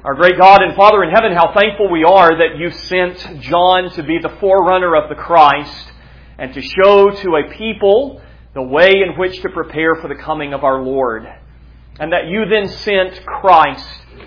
Our great God and Father in heaven, how thankful we are that you sent John to be the forerunner of the Christ and to show to a people the way in which to prepare for the coming of our Lord. And that you then sent Christ,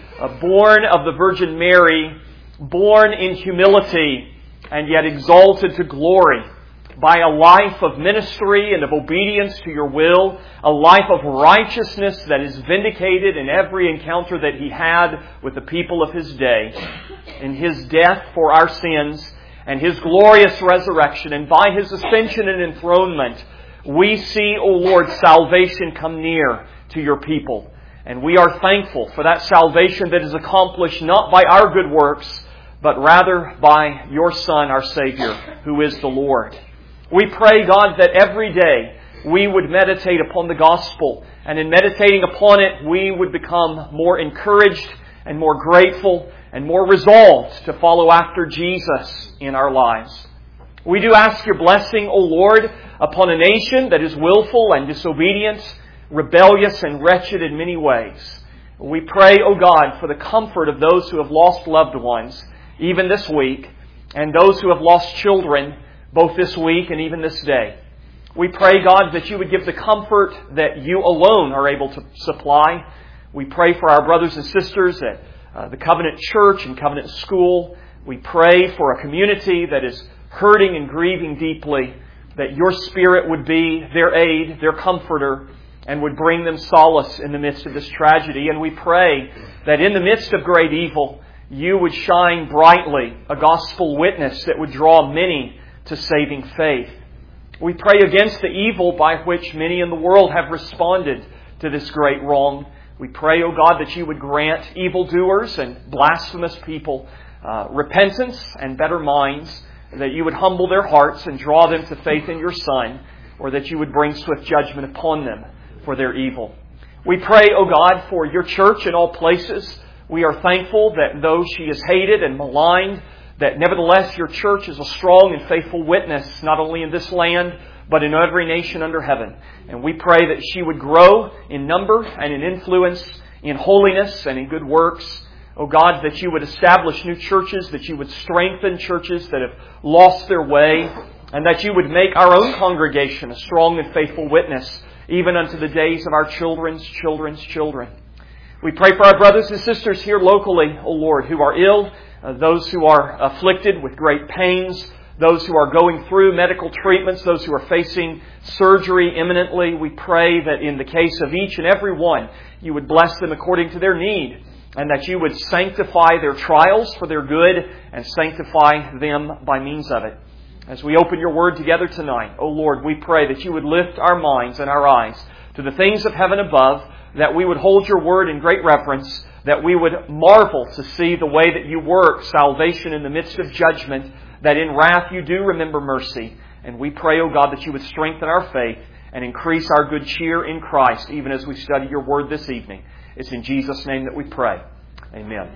born of the Virgin Mary, born in humility and yet exalted to glory by a life of ministry and of obedience to your will, a life of righteousness that is vindicated in every encounter that He had with the people of His day, in His death for our sins and His glorious resurrection, and by His ascension and enthronement, we see, O Lord, salvation come near to your people. And we are thankful for that salvation that is accomplished not by our good works, but rather by your Son, our Savior, who is the Lord. We pray, God, that every day we would meditate upon the gospel, and in meditating upon it, we would become more encouraged and more grateful and more resolved to follow after Jesus in our lives. We do ask your blessing, O Lord, upon a nation that is willful and disobedient, rebellious and wretched in many ways. We pray, O God, for the comfort of those who have lost loved ones, even this week, and those who have lost children, both this week and even this day. We pray, God, that you would give the comfort that you alone are able to supply. We pray for our brothers and sisters at the Covenant Church and Covenant School. We pray for a community that is hurting and grieving deeply, that your Spirit would be their aid, their comforter, and would bring them solace in the midst of this tragedy. And we pray that in the midst of great evil, you would shine brightly a gospel witness that would draw many to saving faith. We pray against the evil by which many in the world have responded to this great wrong. We pray, O God, that you would grant evildoers and blasphemous people repentance and better minds, that you would humble their hearts and draw them to faith in your Son, or that you would bring swift judgment upon them for their evil. We pray, O God, for your church in all places. We are thankful that though she is hated and maligned, that nevertheless your church is a strong and faithful witness, not only in this land, but in every nation under heaven. And we pray that she would grow in number and in influence, in holiness and in good works. O God, that you would establish new churches, that you would strengthen churches that have lost their way, and that you would make our own congregation a strong and faithful witness, even unto the days of our children's children's children. We pray for our brothers and sisters here locally, O Lord, who are ill, those who are afflicted with great pains, those who are going through medical treatments, those who are facing surgery imminently. We pray that in the case of each and every one, you would bless them according to their need, and that you would sanctify their trials for their good and sanctify them by means of it. As we open your word together tonight, O Lord, we pray that you would lift our minds and our eyes to the things of heaven above, that we would hold your word in great reverence, that we would marvel to see the way that you work salvation in the midst of judgment, that in wrath you do remember mercy. And we pray, O God, that you would strengthen our faith and increase our good cheer in Christ, even as we study your word this evening. It's in Jesus' name that we pray. Amen.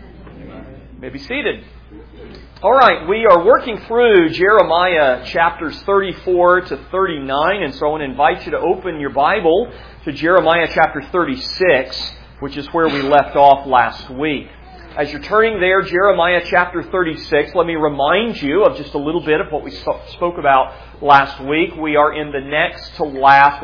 You may be seated. All right, we are working through Jeremiah chapters 34 to 39, and so I want to invite you to open your Bible to Jeremiah chapter 36, which is where we left off last week. As you're turning there, Jeremiah chapter 36, let me remind you of just a little bit of what we spoke about last week. We are in the next to last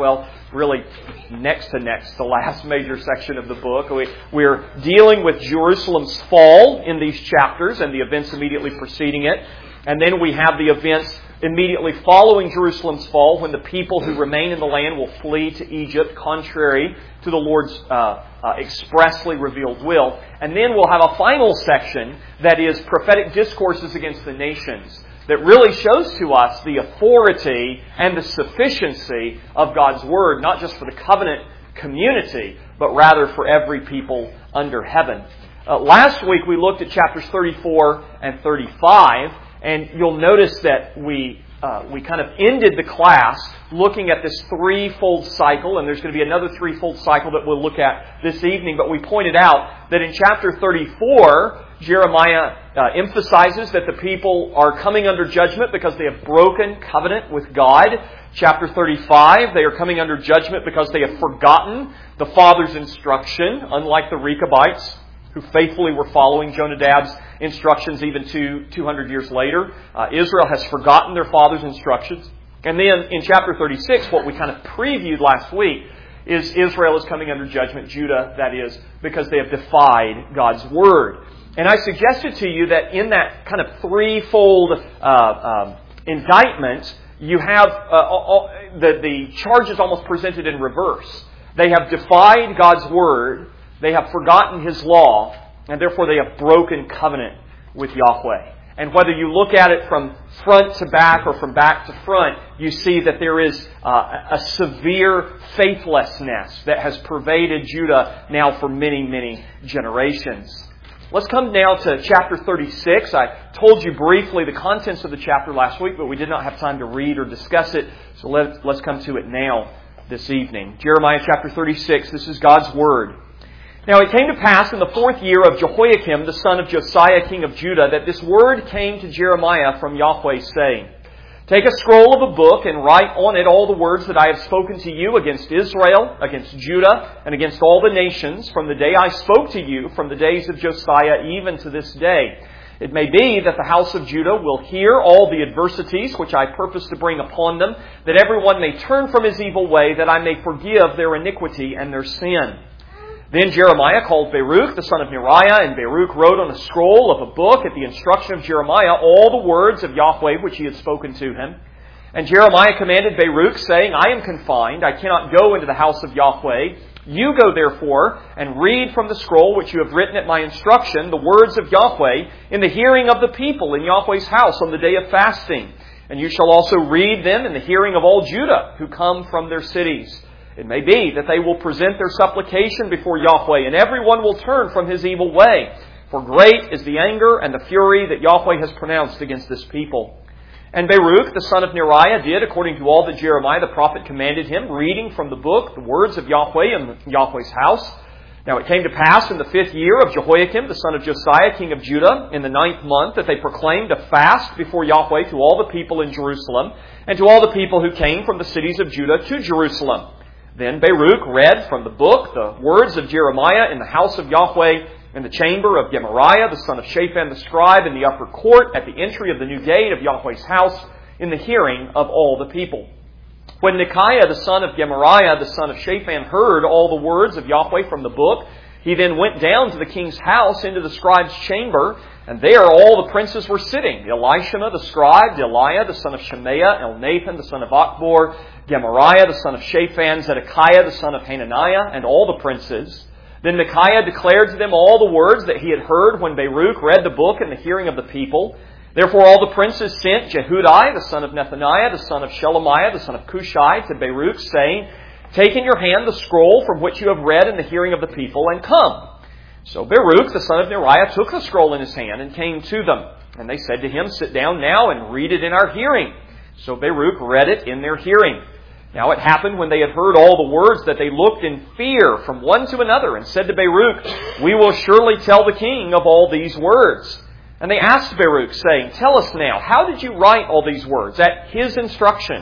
major section of the book. We're dealing with Jerusalem's fall in these chapters and the events immediately preceding it. And then we have the events immediately following Jerusalem's fall, when the people who remain in the land will flee to Egypt, contrary to the Lord's expressly revealed will. And then we'll have a final section that is prophetic discourses against the nations, that really shows to us the authority and the sufficiency of God's Word, not just for the covenant community, but rather for every people under heaven. Last week we looked at chapters 34 and 35, and you'll notice that we kind of ended the class looking at this threefold cycle, and there's going to be another threefold cycle that we'll look at this evening. But we pointed out that in chapter 34, Jeremiah emphasizes that the people are coming under judgment because they have broken covenant with God. Chapter 35, they are coming under judgment because they have forgotten the Father's instruction, unlike the Rechabites, who faithfully were following Jonadab's instructions even 200 years later. Israel has forgotten their father's instructions. And then in chapter 36, what we kind of previewed last week is Israel is coming under judgment, Judah, that is, because they have defied God's Word. And I suggested to you that in that kind of threefold indictment, you have the charges almost presented in reverse. They have defied God's Word, they have forgotten His law, and therefore they have broken covenant with Yahweh. And whether you look at it from front to back or from back to front, you see that there is a severe faithlessness that has pervaded Judah now for many, many generations. Let's come now to chapter 36. I told you briefly the contents of the chapter last week, but we did not have time to read or discuss it. So let's come to it now this evening. Jeremiah chapter 36, this is God's Word. Now it came to pass in the 4th year of Jehoiakim, the son of Josiah, king of Judah, that this word came to Jeremiah from Yahweh, saying, Take a scroll of a book and write on it all the words that I have spoken to you against Israel, against Judah, and against all the nations, from the day I spoke to you, from the days of Josiah, even to this day. It may be that the house of Judah will hear all the adversities which I purpose to bring upon them, that everyone may turn from his evil way, that I may forgive their iniquity and their sin. Then Jeremiah called Baruch, the son of Neriah, and Baruch wrote on a scroll of a book at the instruction of Jeremiah all the words of Yahweh which he had spoken to him. And Jeremiah commanded Baruch, saying, I am confined, I cannot go into the house of Yahweh. You go therefore and read from the scroll which you have written at my instruction the words of Yahweh in the hearing of the people in Yahweh's house on the day of fasting. And you shall also read them in the hearing of all Judah who come from their cities. It may be that they will present their supplication before Yahweh, and everyone will turn from his evil way. For great is the anger and the fury that Yahweh has pronounced against this people. And Baruch, the son of Neriah, did according to all that Jeremiah the prophet commanded him, reading from the book the words of Yahweh in Yahweh's house. Now it came to pass in the 5th year of Jehoiakim, the son of Josiah, king of Judah, in the 9th month, that they proclaimed a fast before Yahweh to all the people in Jerusalem, and to all the people who came from the cities of Judah to Jerusalem. Then Baruch read from the book the words of Jeremiah in the house of Yahweh, in the chamber of Gemariah, the son of Shaphan the scribe, in the upper court, at the entry of the new gate of Yahweh's house, in the hearing of all the people. When Micaiah, the son of Gemariah, the son of Shaphan, heard all the words of Yahweh from the book, he then went down to the king's house into the scribe's chamber, and there all the princes were sitting. Elishama the scribe, Delaiah the son of Shemaiah, Elnathan the son of Achbor, Gemariah the son of Shaphan, Zedekiah the son of Hananiah, and all the princes. Then Micaiah declared to them all the words that he had heard when Baruch read the book in the hearing of the people. Therefore all the princes sent Jehudi, the son of Nethaniah, the son of Shelemiah, the son of Cushai, to Baruch, saying, Take in your hand the scroll from which you have read in the hearing of the people, and come. So Baruch, the son of Neriah, took the scroll in his hand and came to them. And they said to him, Sit down now and read it in our hearing. So Baruch read it in their hearing. Now it happened when they had heard all the words that they looked in fear from one to another and said to Baruch, We will surely tell the king of all these words. And they asked Baruch, saying, Tell us now, how did you write all these words at his instruction?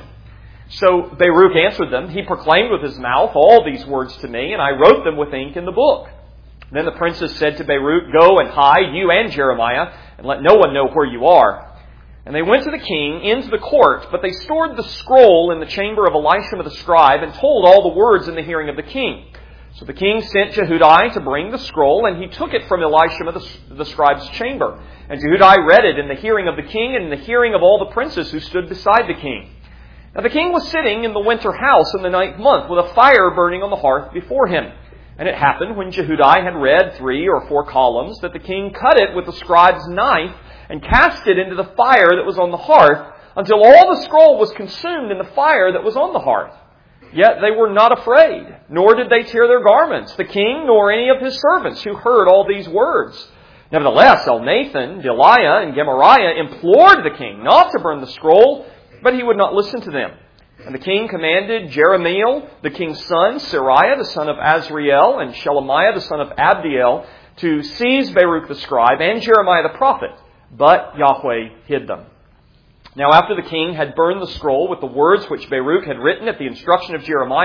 So Baruch answered them, He proclaimed with his mouth all these words to me, and I wrote them with ink in the book. Then the princes said to Baruch, Go and hide, you and Jeremiah, and let no one know where you are. And they went to the king into the court, but they stored the scroll in the chamber of Elishama the scribe and told all the words in the hearing of the king. So the king sent Jehudi to bring the scroll, and he took it from Elishama the scribe's chamber. And Jehudi read it in the hearing of the king and in the hearing of all the princes who stood beside the king. Now the king was sitting in the winter house in the 9th month with a fire burning on the hearth before him. And it happened when Jehudi had read 3 or 4 columns that the king cut it with the scribe's knife and cast it into the fire that was on the hearth until all the scroll was consumed in the fire that was on the hearth. Yet they were not afraid, nor did they tear their garments, the king nor any of his servants who heard all these words. Nevertheless, Elnathan, Delaiah, and Gemariah implored the king not to burn the scroll, but he would not listen to them. And the king commanded Jeremiel, the king's son, Sariah, the son of Azriel, and Shelemiah, the son of Abdiel, to seize Baruch the scribe and Jeremiah the prophet. But Yahweh hid them. Now after the king had burned the scroll with the words which Baruch had written at the instruction of Jeremiah,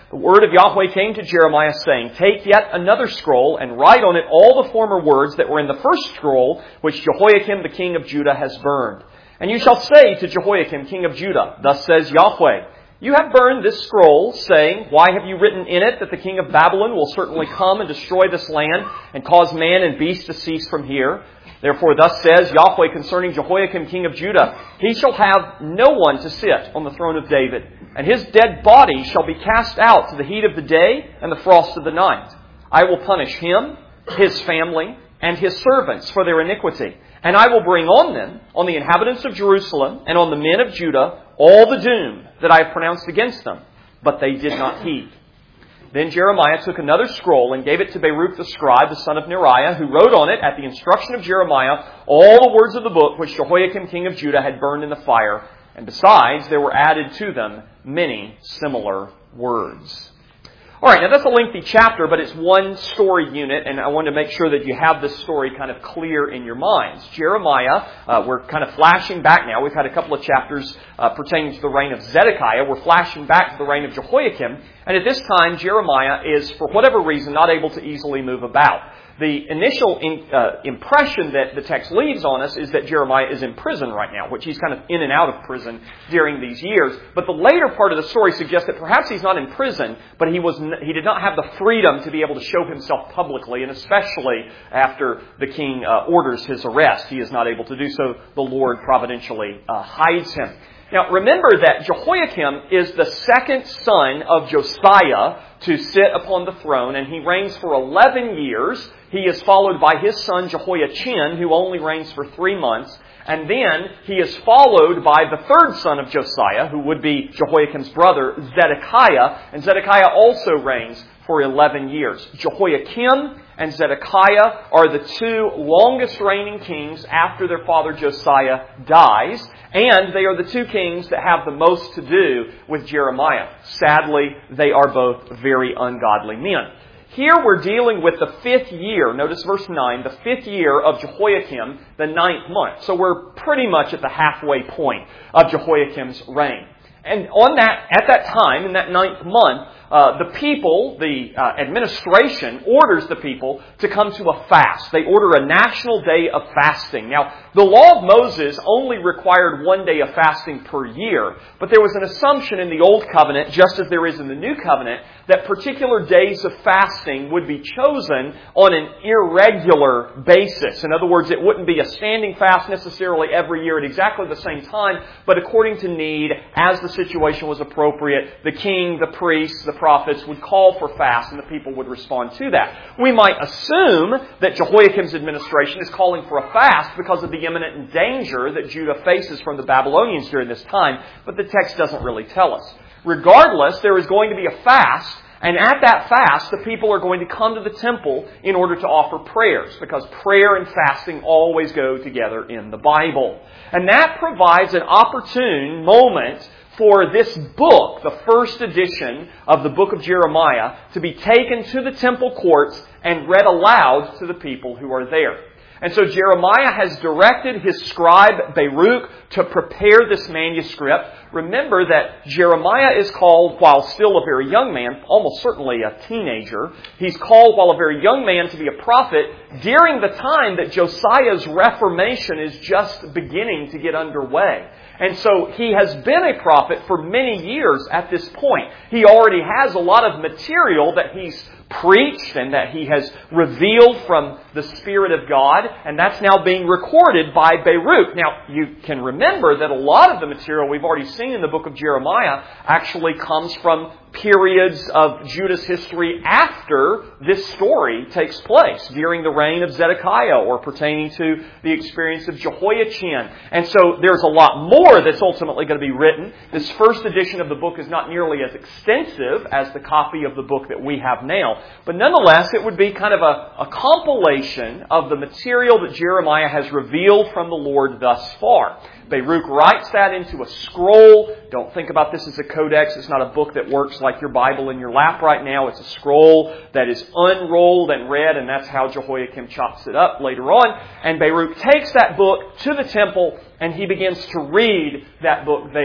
the word of Yahweh came to Jeremiah, saying, Take yet another scroll, and write on it all the former words that were in the first scroll, which Jehoiakim the king of Judah has burned. And you shall say to Jehoiakim king of Judah, Thus says Yahweh, You have burned this scroll, saying, Why have you written in it that the king of Babylon will certainly come and destroy this land, and cause man and beast to cease from here? Therefore thus says Yahweh concerning Jehoiakim king of Judah, He shall have no one to sit on the throne of David, and his dead body shall be cast out to the heat of the day and the frost of the night. I will punish him, his family, and his servants for their iniquity. And I will bring on them, on the inhabitants of Jerusalem, and on the men of Judah, all the doom that I have pronounced against them. But they did not heed. Then Jeremiah took another scroll and gave it to Baruch the scribe, the son of Neriah, who wrote on it, at the instruction of Jeremiah, all the words of the book which Jehoiakim king of Judah had burned in the fire. And besides, there were added to them many similar words. All right, now that's a lengthy chapter, but it's one story unit, and I want to make sure that you have this story kind of clear in your minds. Jeremiah, we're kind of flashing back now. We've had a couple of chapters pertaining to the reign of Zedekiah. We're flashing back to the reign of Jehoiakim, and at this time, Jeremiah is, for whatever reason, not able to easily move about. The initial impression that the text leaves on us is that Jeremiah is in prison right now, which he's kind of in and out of prison during these years. But the later part of the story suggests that perhaps he's not in prison, but he did not have the freedom to be able to show himself publicly, and especially after the king orders his arrest. He is not able to do so. The Lord providentially hides him. Now, remember that Jehoiakim is the second son of Josiah to sit upon the throne, and he reigns for 11 years. He is followed by his son Jehoiachin, who only reigns for 3 months. And then he is followed by the third son of Josiah, who would be Jehoiakim's brother, Zedekiah. And Zedekiah also reigns for 11 years. Jehoiakim and Zedekiah are the two longest reigning kings after their father Josiah dies. And they are the two kings that have the most to do with Jeremiah. Sadly, they are both very ungodly men. Here we're dealing with the 5th year, notice verse 9, the 5th year of Jehoiakim, the 9th month. So we're pretty much at the halfway point of Jehoiakim's reign. And at that time, in that 9th month, the people, the administration, orders the people to come to a fast. They order a national day of fasting. Now, the law of Moses only required 1 day of fasting per year, but there was an assumption in the Old Covenant, just as there is in the New Covenant, that particular days of fasting would be chosen on an irregular basis. In other words, it wouldn't be a standing fast necessarily every year at exactly the same time, but according to need, as the situation was appropriate, the king, the priests, the prophets would call for fast and the people would respond to that. We might assume that Jehoiakim's administration is calling for a fast because of the imminent danger that Judah faces from the Babylonians during this time, but the text doesn't really tell us. Regardless, there is going to be a fast, and at that fast, the people are going to come to the temple in order to offer prayers, because prayer and fasting always go together in the Bible. And that provides an opportune moment for this book, the first edition of the book of Jeremiah, to be taken to the temple courts and read aloud to the people who are there. And so Jeremiah has directed his scribe Baruch to prepare this manuscript. Remember that Jeremiah is called, while still a very young man, almost certainly a teenager, he's called while a very young man to be a prophet during the time that Josiah's reformation is just beginning to get underway. And so he has been a prophet for many years at this point. He already has a lot of material that he's preached and that he has revealed from the Spirit of God, and that's now being recorded by Baruch. Now, you can remember that a lot of the material we've already seen in the book of Jeremiah actually comes from periods of Judah's history after this story takes place, during the reign of Zedekiah or pertaining to the experience of Jehoiachin. And so there's a lot more that's ultimately going to be written. This first edition of the book is not nearly as extensive as the copy of the book that we have now, but nonetheless it would be kind of a compilation of the material that Jeremiah has revealed from the Lord thus far. Baruch writes that into a scroll. Don't think about this as a codex. It's not a book that works like your Bible in your lap right now. It's a scroll that is unrolled and read, and that's how Jehoiakim chops it up later on. And Baruch takes that book to the temple, and he begins to read that book there.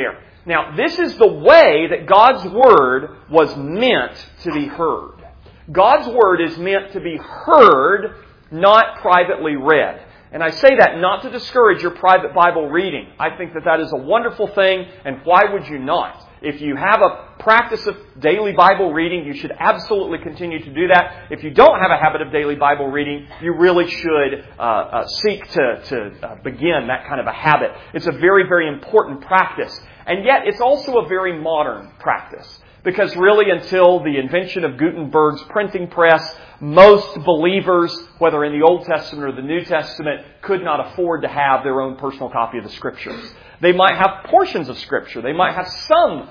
Now, this is the way that God's Word was meant to be heard. God's Word is meant to be heard, not privately read. And I say that not to discourage your private Bible reading. I think that is a wonderful thing, and why would you not? If you have a practice of daily Bible reading, you should absolutely continue to do that. If you don't have a habit of daily Bible reading, you really should seek to begin that kind of a habit. It's a very, very important practice. And yet, it's also a very modern practice. Because really, until the invention of Gutenberg's printing press, most believers, whether in the Old Testament or the New Testament, could not afford to have their own personal copy of the Scriptures. They might have portions of Scripture. They might have some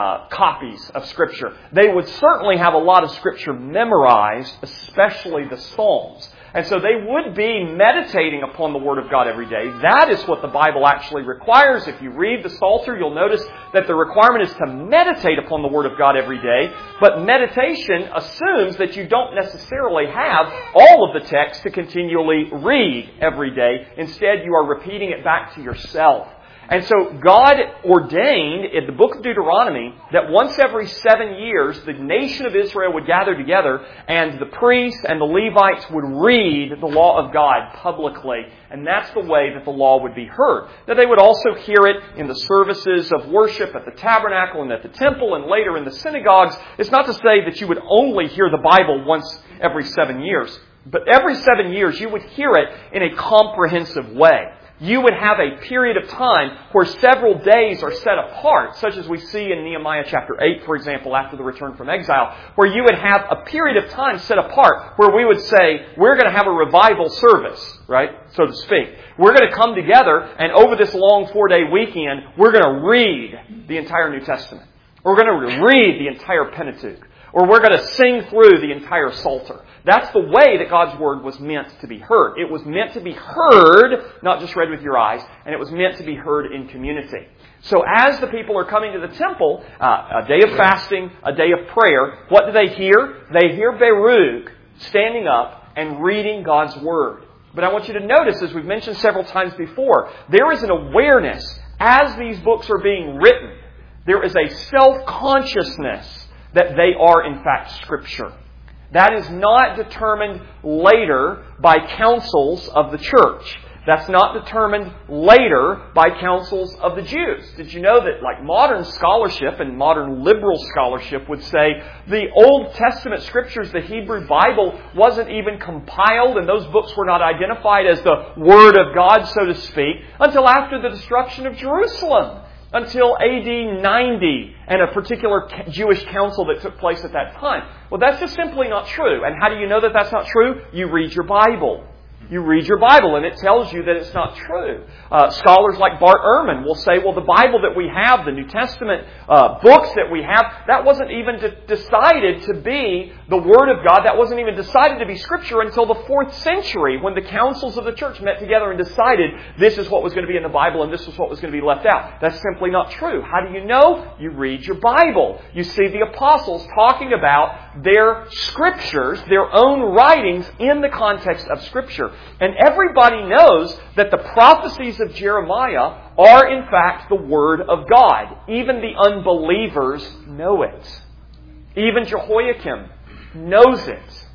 copies of Scripture. They would certainly have a lot of Scripture memorized, especially the Psalms. And so they would be meditating upon the Word of God every day. That is what the Bible actually requires. If you read the Psalter, you'll notice that the requirement is to meditate upon the Word of God every day. But meditation assumes that you don't necessarily have all of the text to continually read every day. Instead, you are repeating it back to yourself. And so God ordained in the book of Deuteronomy that once every 7 years the nation of Israel would gather together and the priests and the Levites would read the law of God publicly. And that's the way that the law would be heard. Now they would also hear it in the services of worship at the tabernacle and at the temple and later in the synagogues. It's not to say that you would only hear the Bible once every 7 years. But every 7 years you would hear it in a comprehensive way. You would have a period of time where several days are set apart, such as we see in Nehemiah chapter 8, for example, after the return from exile, where you would have a period of time set apart where we would say, we're going to have a revival service, right, so to speak. We're going to come together and over this long 4-day weekend, we're going to read the entire New Testament. We're going to read the entire Pentateuch. Or we're going to sing through the entire Psalter. That's the way that God's Word was meant to be heard. It was meant to be heard, not just read with your eyes, and it was meant to be heard in community. So as the people are coming to the temple, a day of fasting, a day of prayer, what do they hear? They hear Baruch standing up and reading God's Word. But I want you to notice, as we've mentioned several times before, there is an awareness as these books are being written. There is a self-consciousness that they are, in fact, Scripture. That is not determined later by councils of the church. That's not determined later by councils of the Jews. Did you know that, like modern scholarship and modern liberal scholarship would say, the Old Testament Scriptures, the Hebrew Bible, wasn't even compiled and those books were not identified as the Word of God, so to speak, until after the destruction of Jerusalem. Until AD 90 and a particular Jewish council that took place at that time. Well, that's just simply not true. And how do you know that that's not true? You read your Bible. You read your Bible and it tells you that it's not true. Scholars like Bart Ehrman will say, well, the Bible that we have, the New Testament books that we have, that wasn't even decided to be the Word of God. That wasn't even decided to be Scripture until the 4th century when the councils of the church met together and decided this is what was going to be in the Bible and this is what was going to be left out. That's simply not true. How do you know? You read your Bible. You see the apostles talking about their Scriptures, their own writings in the context of Scripture. And everybody knows that the prophecies of Jeremiah are in fact the Word of God. Even the unbelievers know it. Even Jehoiakim knows it.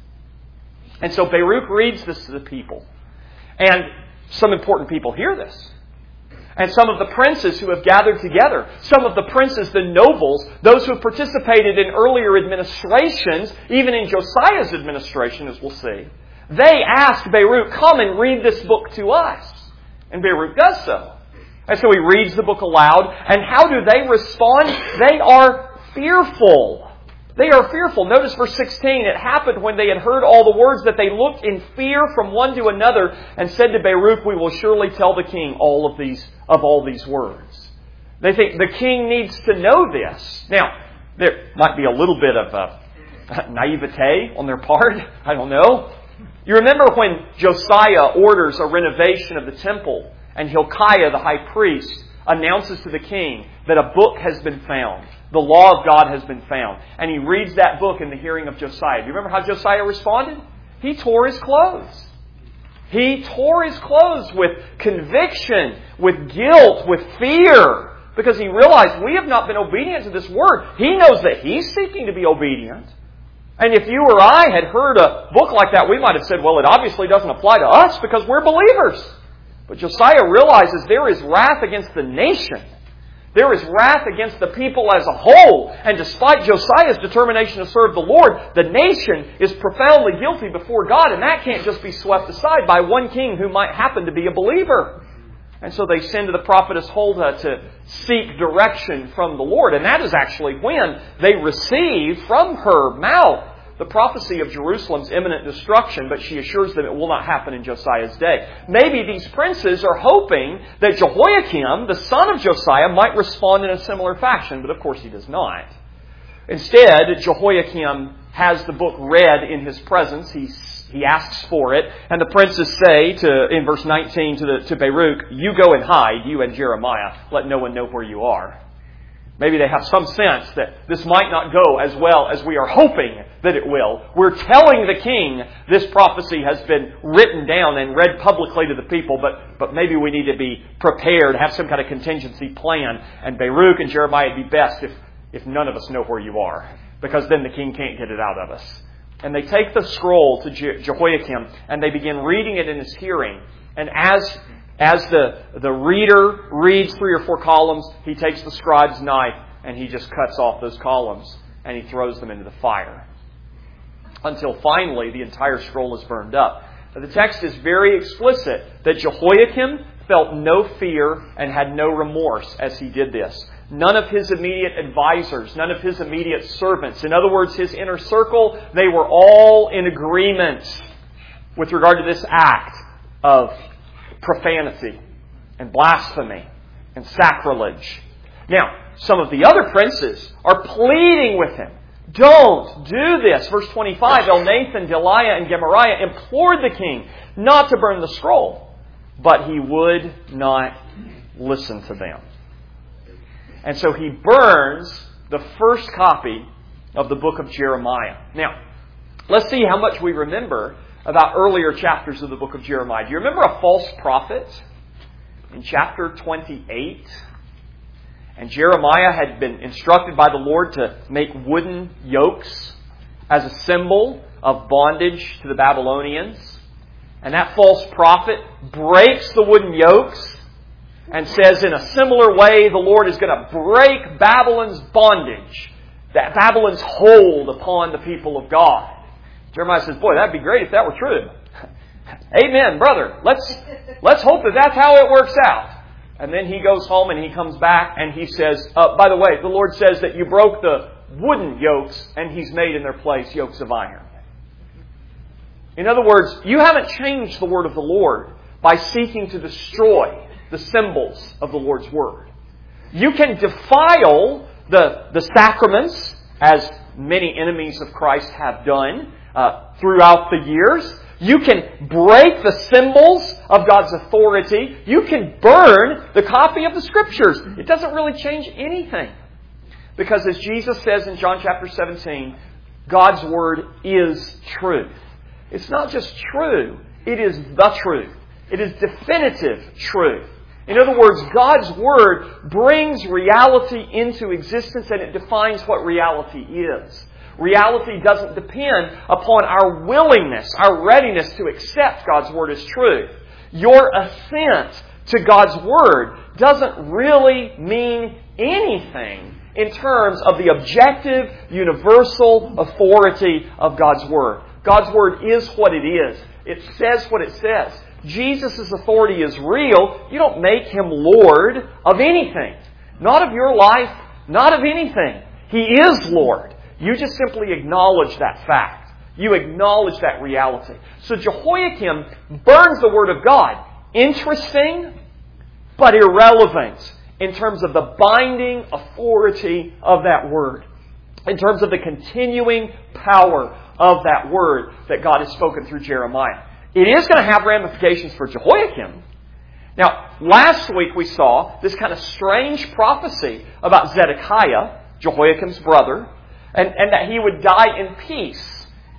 And so Baruch reads this to the people. And some important people hear this. And some of the princes who have gathered together, some of the princes, the nobles, those who have participated in earlier administrations, even in Josiah's administration, as we'll see, they asked Baruch, come and read this book to us. And Baruch does so. And so he reads the book aloud. And how do they respond? They are fearful. They are fearful. Notice verse 16. It happened when they had heard all the words that they looked in fear from one to another and said to Baruch, we will surely tell the king all of these words. They think the king needs to know this. Now, there might be a little bit of naivete on their part. I don't know. You remember when Josiah orders a renovation of the temple and Hilkiah, the high priest, announces to the king that a book has been found. The law of God has been found. And he reads that book in the hearing of Josiah. Do you remember how Josiah responded? He tore his clothes. He tore his clothes with conviction, with guilt, with fear. because he realized we have not been obedient to this word. He knows that he's seeking to be obedient. And if you or I had heard a book like that, we might have said, well, it obviously doesn't apply to us because we're believers. But Josiah realizes there is wrath against the nation. There is wrath against the people as a whole. And despite Josiah's determination to serve the Lord, the nation is profoundly guilty before God. And that can't just be swept aside by one king who might happen to be a believer. And so they send to the prophetess Huldah to seek direction from the Lord. And that is actually when they receive from her mouth the prophecy of Jerusalem's imminent destruction, but she assures them it will not happen in Josiah's day. Maybe these princes are hoping that Jehoiakim, the son of Josiah, might respond in a similar fashion, but of course he does not. Instead, Jehoiakim has the book read in his presence. He asks for it, and the princes say, in verse 19 to Baruch, "You go and hide, you and Jeremiah. Let no one know where you are." Maybe they have some sense that this might not go as well as we are hoping that it will. We're telling the king this prophecy has been written down and read publicly to the people, but maybe we need to be prepared, have some kind of contingency plan. And Baruch and Jeremiah, it'd be best if none of us know where you are, because then the king can't get it out of us. And they take the scroll to Jehoiakim and they begin reading it in his hearing. And as the reader reads 3 or 4 columns, he takes the scribe's knife and he just cuts off those columns and he throws them into the fire. Until finally the entire scroll is burned up. Now, the text is very explicit that Jehoiakim felt no fear and had no remorse as he did this. None of his immediate advisors, none of his immediate servants, in other words, his inner circle, they were all in agreement with regard to this act of profanity and blasphemy and sacrilege. Now, some of the other princes are pleading with him. Don't do this. Verse 25, Elnathan, Delaiah, and Gemariah implored the king not to burn the scroll, but he would not listen to them. And so he burns the first copy of the book of Jeremiah. Now, let's see how much we remember about earlier chapters of the book of Jeremiah. Do you remember a false prophet in chapter 28? And Jeremiah had been instructed by the Lord to make wooden yokes as a symbol of bondage to the Babylonians. And that false prophet breaks the wooden yokes and says in a similar way the Lord is going to break Babylon's bondage, that Babylon's hold upon the people of God. Jeremiah says, boy, that'd be great if that were true. Amen, brother. Let's hope that that's how it works out. And then he goes home and he comes back and he says, by the way, the Lord says that you broke the wooden yokes and He's made in their place yokes of iron. In other words, you haven't changed the word of the Lord by seeking to destroy the symbols of the Lord's Word. You can defile the sacraments, as many enemies of Christ have done throughout the years. You can break the symbols of God's authority. You can burn the copy of the Scriptures. It doesn't really change anything. Because as Jesus says in John chapter 17, God's Word is truth. It's not just true, it is the truth. It is definitive truth. In other words, God's Word brings reality into existence and it defines what reality is. Reality doesn't depend upon our willingness, our readiness to accept God's Word as truth. Your assent to God's Word doesn't really mean anything in terms of the objective, universal authority of God's Word. God's Word is what it is. It says what it says. Jesus' authority is real. You don't make Him Lord of anything. Not of your life, not of anything. He is Lord. You just simply acknowledge that fact. You acknowledge that reality. So Jehoiakim burns the Word of God. Interesting, but irrelevant in terms of the binding authority of that Word. In terms of the continuing power of that Word that God has spoken through Jeremiah. It is going to have ramifications for Jehoiakim. Now, last week we saw this kind of strange prophecy about Zedekiah, Jehoiakim's brother, and that he would die in peace.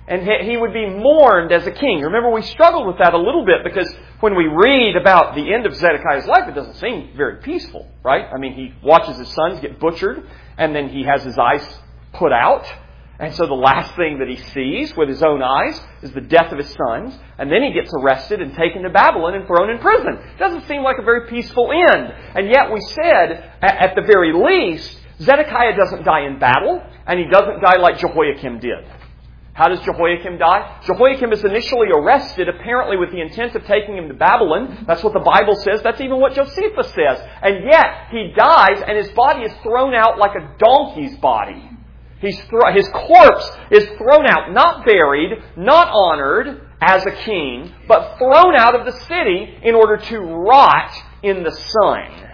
And he would be mourned as a king. Remember, we struggled with that a little bit because when we read about the end of Zedekiah's life, it doesn't seem very peaceful, right? I mean, he watches his sons get butchered, and then he has his eyes put out. And so the last thing that he sees with his own eyes is the death of his sons. And then he gets arrested and taken to Babylon and thrown in prison. It doesn't seem like a very peaceful end. And yet we said, at the very least, Zedekiah doesn't die in battle, and he doesn't die like Jehoiakim did. How does Jehoiakim die? Jehoiakim is initially arrested, apparently with the intent of taking him to Babylon. That's what the Bible says. That's even what Josephus says. And yet, he dies, and his body is thrown out like a donkey's body. His corpse is thrown out, not buried, not honored as a king, but thrown out of the city in order to rot in the sun.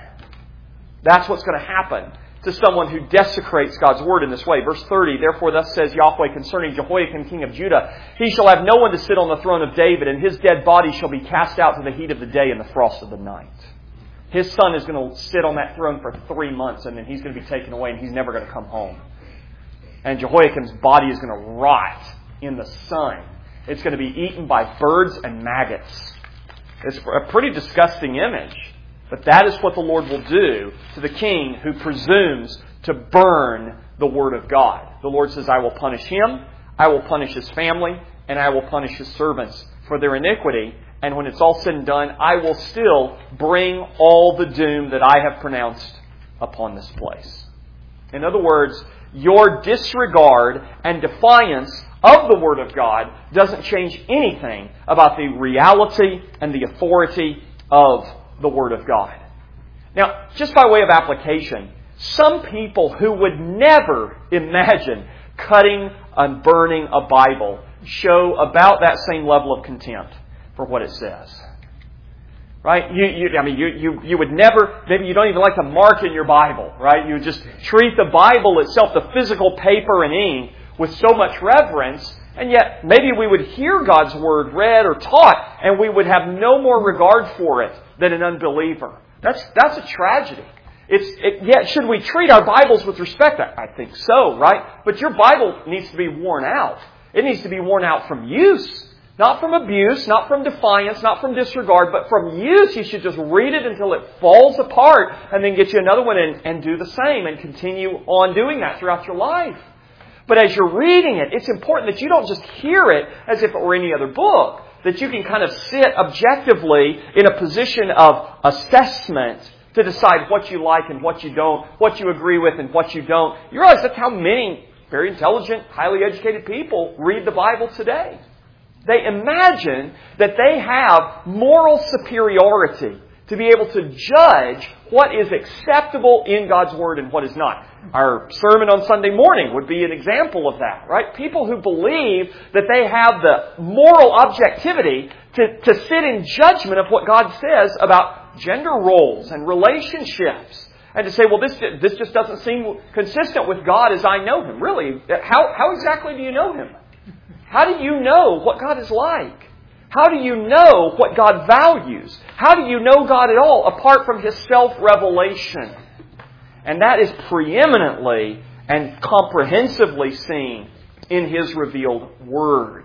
That's what's going to happen to someone who desecrates God's Word in this way. Verse 30, therefore thus says Yahweh concerning Jehoiakim king of Judah, he shall have no one to sit on the throne of David, and his dead body shall be cast out to the heat of the day and the frost of the night. His son is going to sit on that throne for 3 months, and then he's going to be taken away, and he's never going to come home. And Jehoiakim's body is going to rot in the sun. It's going to be eaten by birds and maggots. It's a pretty disgusting image. But that is what the Lord will do to the king who presumes to burn the Word of God. The Lord says, I will punish him, I will punish his family, and I will punish his servants for their iniquity. And when it's all said and done, I will still bring all the doom that I have pronounced upon this place. In other words, your disregard and defiance of the Word of God doesn't change anything about the reality and the authority of the Word of God. Now, just by way of application, some people who would never imagine cutting and burning a Bible show about that same level of contempt for what it says. Right? You would never, maybe you don't even like to mark in your Bible, right? You would just treat the Bible itself, the physical paper and ink, with so much reverence, and yet maybe we would hear God's Word read or taught, and we would have no more regard for it than an unbeliever. That's a tragedy. Yet should we treat our Bibles with respect? I think so, right? But your Bible needs to be worn out. It needs to be worn out from use. Not from abuse, not from defiance, not from disregard, but from use. You should just read it until it falls apart and then get you another one and do the same and continue on doing that throughout your life. But as you're reading it, it's important that you don't just hear it as if it were any other book. That you can kind of sit objectively in a position of assessment to decide what you like and what you don't, what you agree with and what you don't. You realize that's how many very intelligent, highly educated people read the Bible today. They imagine that they have moral superiority to be able to judge what is acceptable in God's Word and what is not. Our sermon on Sunday morning would be an example of that, right? People who believe that they have the moral objectivity to sit in judgment of what God says about gender roles and relationships. And to say, well, this just doesn't seem consistent with God as I know Him. Really, how exactly do you know Him? How do you know what God is like? How do you know what God values? How do you know God at all apart from His self-revelation? And that is preeminently and comprehensively seen in His revealed Word.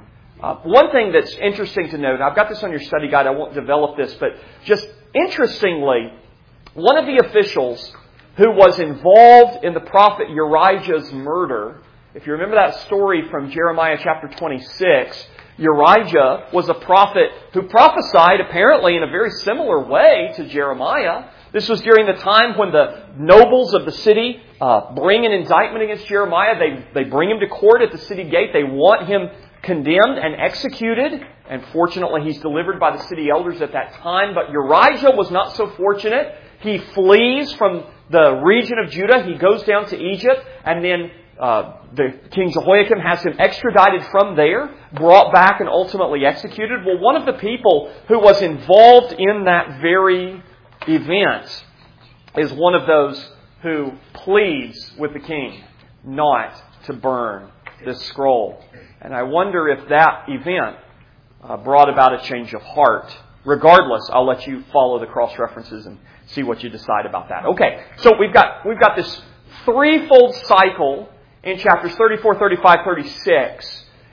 One thing that's interesting to note, I've got this on your study guide, I won't develop this, but just interestingly, one of the officials who was involved in the prophet Urijah's murder, if you remember that story from Jeremiah chapter 26, Urijah was a prophet who prophesied apparently in a very similar way to Jeremiah. This was during the time when the nobles of the city bring an indictment against Jeremiah. They bring him to court at the city gate. They want him condemned and executed. And fortunately, he's delivered by the city elders at that time. But Urijah was not so fortunate. He flees from the region of Judah. He goes down to Egypt, and then the King Jehoiakim has him extradited from there, brought back and ultimately executed. Well, one of the people who was involved in that very event is one of those who pleads with the king not to burn this scroll. And I wonder if that event brought about a change of heart. Regardless, I'll let you follow the cross-references and see what you decide about that. Okay, so we've got this threefold cycle in chapters 34, 35, 36,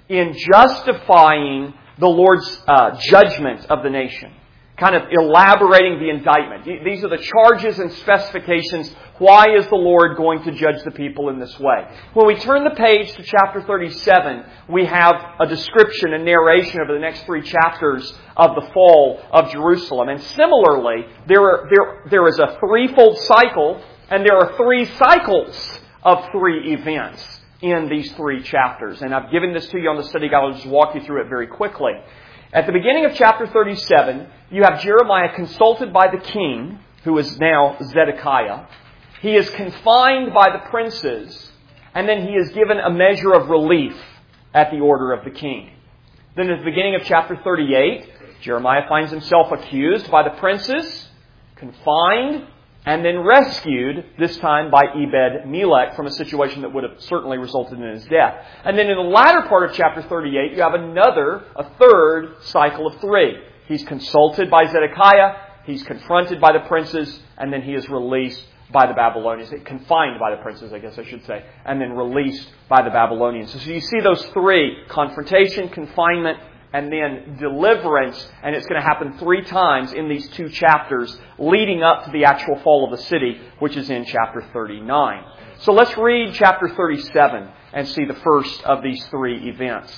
in justifying the Lord's judgment of the nation. Kind of elaborating the indictment. These are the charges and specifications. Why is the Lord going to judge the people in this way? When we turn the page to chapter 37, we have a description and narration over the next 3 chapters of the fall of Jerusalem. And similarly, there is a threefold cycle, and there are 3 cycles of 3 events in these 3 chapters. And I've given this to you on the study guide. I'll just walk you through it very quickly. At the beginning of chapter 37, you have Jeremiah consulted by the king, who is now Zedekiah. He is confined by the princes, and then he is given a measure of relief at the order of the king. Then at the beginning of chapter 38, Jeremiah finds himself accused by the princes, confined, and then rescued, this time by Ebed-Melech, from a situation that would have certainly resulted in his death. And then in the latter part of chapter 38, you have a third cycle of 3. He's consulted by Zedekiah, he's confronted by the princes, and then he is released by the Babylonians. Confined by the princes, I guess I should say, and then released by the Babylonians. So you see those 3, confrontation, confinement, and then deliverance, and it's going to happen 3 times in these 2 chapters leading up to the actual fall of the city, which is in chapter 39. So let's read chapter 37 and see the first of these 3 events.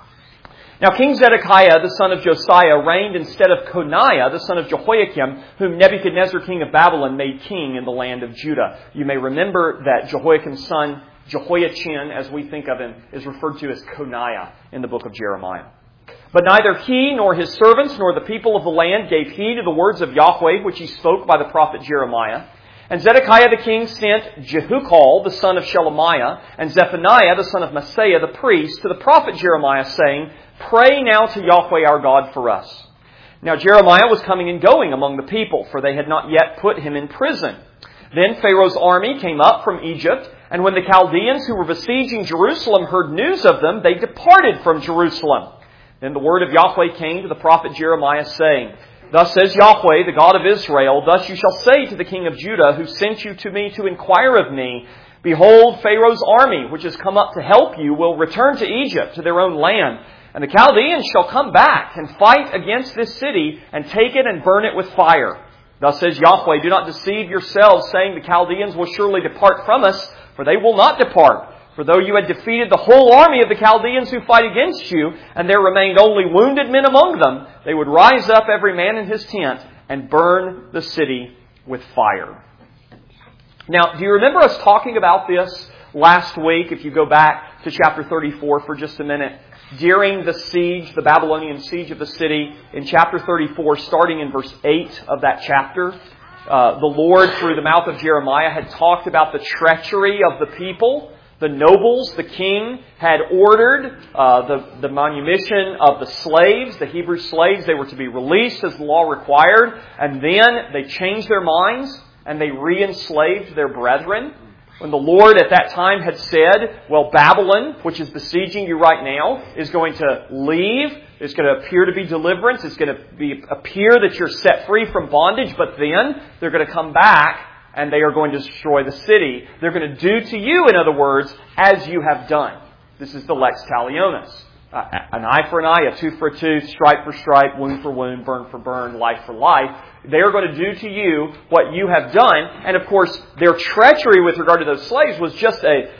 Now King Zedekiah, the son of Josiah, reigned instead of Coniah, the son of Jehoiakim, whom Nebuchadnezzar, king of Babylon, made king in the land of Judah. You may remember that Jehoiakim's son, Jehoiachin, as we think of him, is referred to as Coniah in the book of Jeremiah. But neither he nor his servants nor the people of the land gave heed to the words of Yahweh, which he spoke by the prophet Jeremiah. And Zedekiah the king sent Jehukal, the son of Shelemiah, and Zephaniah, the son of Maaseiah, the priest, to the prophet Jeremiah, saying, "Pray now to Yahweh our God for us." Now Jeremiah was coming and going among the people, for they had not yet put him in prison. Then Pharaoh's army came up from Egypt, and when the Chaldeans who were besieging Jerusalem heard news of them, they departed from Jerusalem. Then the word of Yahweh came to the prophet Jeremiah, saying, "Thus says Yahweh, the God of Israel, thus you shall say to the king of Judah, who sent you to me to inquire of me, Behold, Pharaoh's army, which has come up to help you, will return to Egypt, to their own land. And the Chaldeans shall come back and fight against this city, and take it and burn it with fire. Thus says Yahweh, do not deceive yourselves, saying the Chaldeans will surely depart from us, for they will not depart. For though you had defeated the whole army of the Chaldeans who fight against you, and there remained only wounded men among them, they would rise up every man in his tent and burn the city with fire." Now, do you remember us talking about this last week, if you go back to chapter 34 for just a minute? During the siege, the Babylonian siege of the city, in chapter 34, starting in verse 8 of that chapter, the Lord, through the mouth of Jeremiah, had talked about the treachery of the people. The nobles, the king, had ordered the manumission of the slaves, the Hebrew slaves. They were to be released as the law required. And then they changed their minds and they re-enslaved their brethren. When the Lord at that time had said, well, Babylon, which is besieging you right now, is going to leave. It's going to appear to be deliverance. It's going to appear that you're set free from bondage. But then they're going to come back and they are going to destroy the city. They're going to do to you, in other words, as you have done. This is the lex talionis. An eye for an eye, a tooth for a tooth, stripe for stripe, wound for wound, burn for burn, life for life. They are going to do to you what you have done. And of course, their treachery with regard to those slaves was just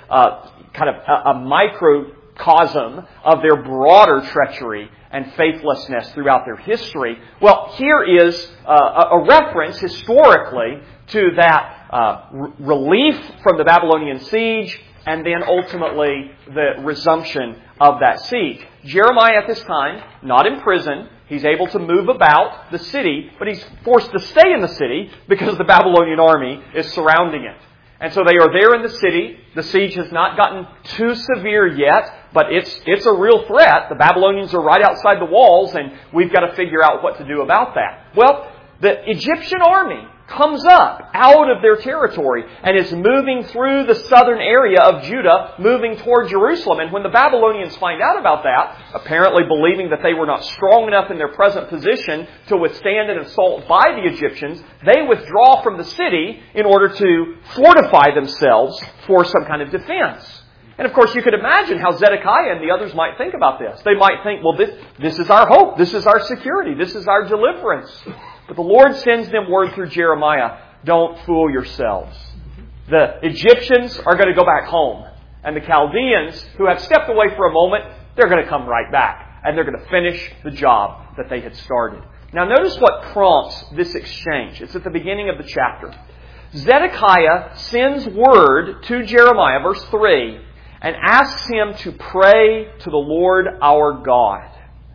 a microcosm of their broader treachery and faithlessness throughout their history. Well, here is a reference historically to that relief from the Babylonian siege and then ultimately the resumption of that siege. Jeremiah at this time, not in prison, he's able to move about the city, but he's forced to stay in the city because the Babylonian army is surrounding it. And so they are there in the city. The siege has not gotten too severe yet, but it's a real threat. The Babylonians are right outside the walls, and we've got to figure out what to do about that. Well, the Egyptian army comes up out of their territory and is moving through the southern area of Judah, moving toward Jerusalem. And when the Babylonians find out about that, apparently believing that they were not strong enough in their present position to withstand an assault by the Egyptians, they withdraw from the city in order to fortify themselves for some kind of defense. And of course, you could imagine how Zedekiah and the others might think about this. They might think, well, this is our hope. This is our security. This is our deliverance. But the Lord sends them word through Jeremiah, don't fool yourselves. The Egyptians are going to go back home. And the Chaldeans, who have stepped away for a moment, they're going to come right back. And they're going to finish the job that they had started. Now notice what prompts this exchange. It's at the beginning of the chapter. Zedekiah sends word to Jeremiah, verse 3, and asks him to pray to the Lord our God.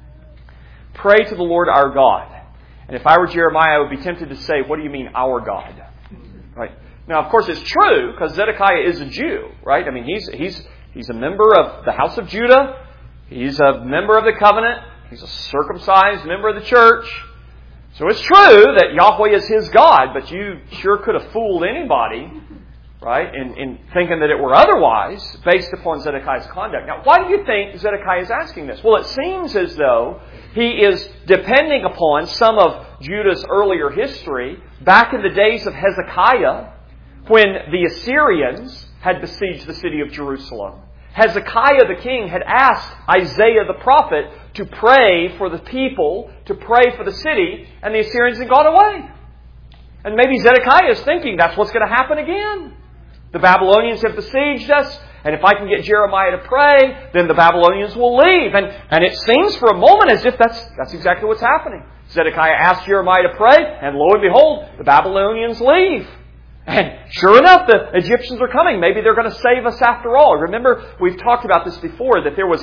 Pray to the Lord our God. And if I were Jeremiah, I would be tempted to say, what do you mean, our God? Right? Now, of course, it's true, because Zedekiah is a Jew, right? I mean, he's a member of the house of Judah. He's a member of the covenant. He's a circumcised member of the church. So it's true that Yahweh is his God, but you sure could have fooled anybody, right, in thinking that it were otherwise based upon Zedekiah's conduct. Now, why do you think Zedekiah is asking this? Well, it seems as though he is depending upon some of Judah's earlier history back in the days of Hezekiah when the Assyrians had besieged the city of Jerusalem. Hezekiah the king had asked Isaiah the prophet to pray for the people, to pray for the city, and the Assyrians had gone away. And maybe Zedekiah is thinking that's what's going to happen again. The Babylonians have besieged us, and if I can get Jeremiah to pray, then the Babylonians will leave. And it seems for a moment as if that's exactly what's happening. Zedekiah asked Jeremiah to pray, and lo and behold, the Babylonians leave. And sure enough, the Egyptians are coming. Maybe they're going to save us after all. Remember, we've talked about this before, that there was